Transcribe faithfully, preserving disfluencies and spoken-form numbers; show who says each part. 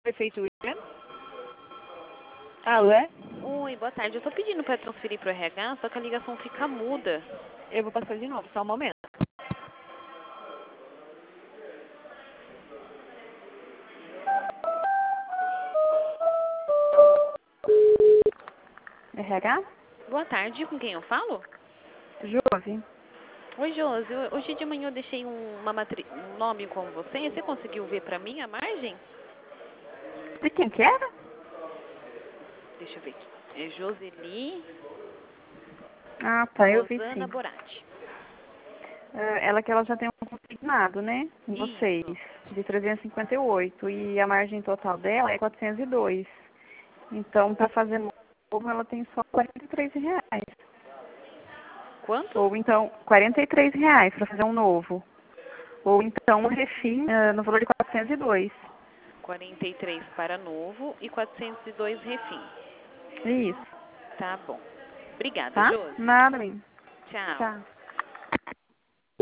Speaker 1: Prefeitura. Alô, é?
Speaker 2: Oi, boa tarde. Eu tô pedindo para transferir pro R H, só que a ligação fica muda.
Speaker 1: Eu vou passar de novo, só um momento. R H?
Speaker 2: Boa tarde, com quem eu falo?
Speaker 1: Josi.
Speaker 2: Oi, Josi. Hoje de manhã eu deixei um, uma matri... um nome com você. Você conseguiu ver para mim a margem?
Speaker 1: De quem que era?
Speaker 2: Deixa eu ver aqui. É Joseli
Speaker 1: Ah, tá, eu vi
Speaker 2: Rosana
Speaker 1: sim.
Speaker 2: Borati.
Speaker 1: Ah, ela que ela já tem um consignado, né? Em vocês,
Speaker 2: Isso.
Speaker 1: de trezentos e cinquenta e oito. E a margem total dela é quatrocentos e dois. Então, para fazer novo, ela tem só quarenta e três reais.
Speaker 2: Quanto?
Speaker 1: Ou então, quarenta e três reais para fazer um novo. Ou então, um refim ah, no valor de quatrocentos e dois.
Speaker 2: quarenta e três para novo e quatrocentos e dois refim.
Speaker 1: Isso,
Speaker 2: Tá bom. Obrigada,
Speaker 1: tá?
Speaker 2: Josi.
Speaker 1: Nada, menino.
Speaker 2: Tchau.
Speaker 1: Tchau.